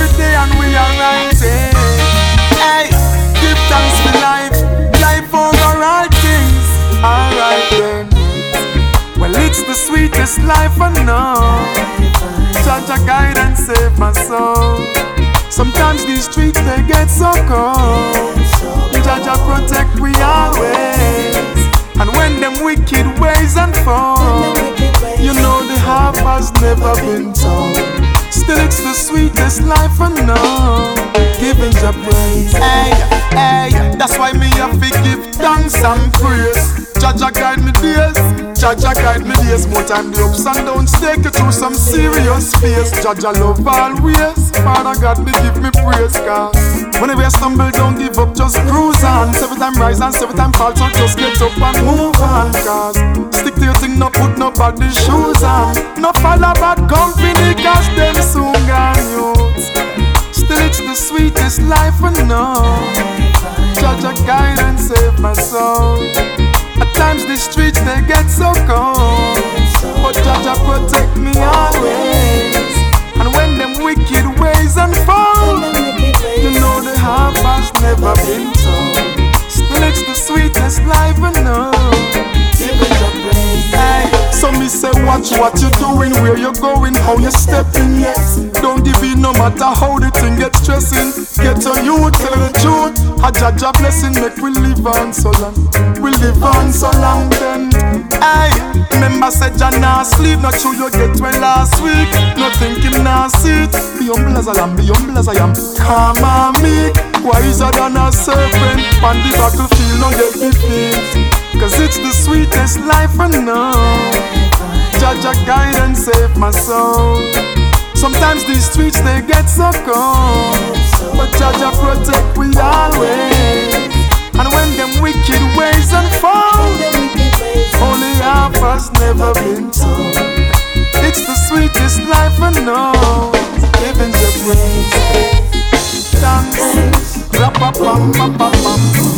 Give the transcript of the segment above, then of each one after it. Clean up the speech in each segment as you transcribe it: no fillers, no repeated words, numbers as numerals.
every day and we are rising. Hey, give thanks for life, life over all things. Alright then. Well, it's the sweetest life I know. Jaja guide and save my soul. Sometimes these streets they get so cold. Jaja protect we always. And when them wicked ways unfold, you know the half has never been told. Still it's the sweetest life I know. Giving Jah praise. Hey, hey, that's why me have to give thanks and praise. Jaja guide me days, Jaja guide me days. More time the ups and downs take you through some serious fears. Jaja love always, Father God me give me praise. Cause whenever you stumble don't give up, just cruise on. 7 times rise and 7 times fall, so just get up and move on. Cause stick to your thing, no put nobody shoes on. No follow bad company cause them soon gone youths. Still it's the sweetest life I know. Jaja guide and save my soul. At times the streets they get so cold, but Jaja protect me always. And when them wicked ways unfold, you know the half has never been told. Still it's the sweetest life I know. Giving the praise. Hey, so me say watch what you doing, where you going, how you stepping. Yes, don't give in no matter how the thing gets stressing. Get on you, tell the truth. A Jaja blessing make we live on so long. We live on so long then. Hey, remember said Jah nah sleep. Not sure you get well last week. Not thinking nah see it. Be humble as I am, be humble as I am. Calm and meek, wiser than a serpent. On the battlefield, no get defeat. Cause it's the sweetest life I know. Jaja guide and save my soul. Sometimes these streets they get so cold, but Jaja protect we always. And when them wicked ways unfold, only half has never been told. It's the sweetest life I know. Giving the praise. Thanks. Rap-a-pam-pam-pam-pam.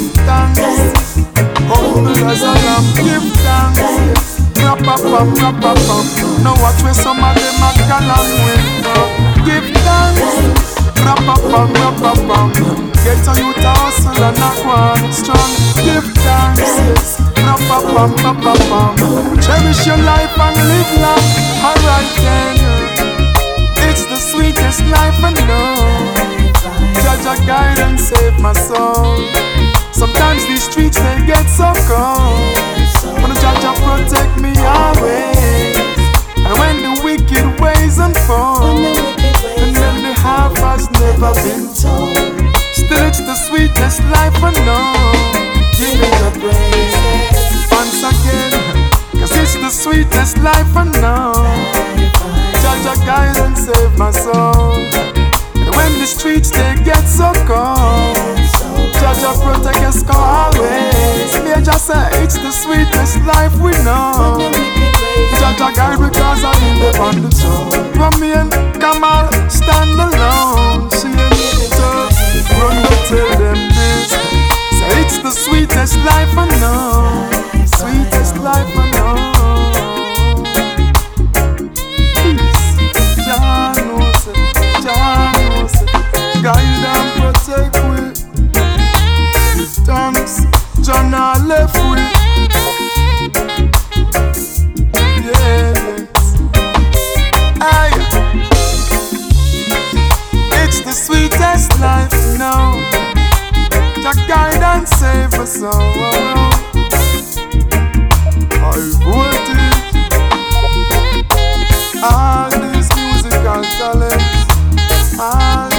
Thanks. Humble as I am. Give thanks. Rap-a-pam, rap-a-pam. Now watch where some of them a galang with. Give thanks. Rap-a-pam, rap-a-pam. Get a youth a hustle and a go on strong. Give thanks. Rap-a-pam, rap-a-pam. Cherish your life and live long. Alright then. It's the sweetest life I know. Jaja guide and save my soul. Sometimes these streets they get so cold, but Jaja protect me always. And when the wicked ways unfold, and then the half has never been told. Still it's the sweetest life I know. Giving the praise once again, cause it's the sweetest life I know. Jaja guide and save my soul. And when the streets they get so cold, Jaja protect us always. Me just say it's the sweetest life we know. Jaja guide because I live on the throne. Remain, Kamal, stand alone. See me to run to tell them this. Say it's the sweetest life I know. Sweetest life I know. Peace. Jah knows it, Jah knows it. Guide and protect we. Give thanks, Jah nah left we. It's the sweetest life, you know. Jah guide and save us all. I wrote it. All these musical talents, all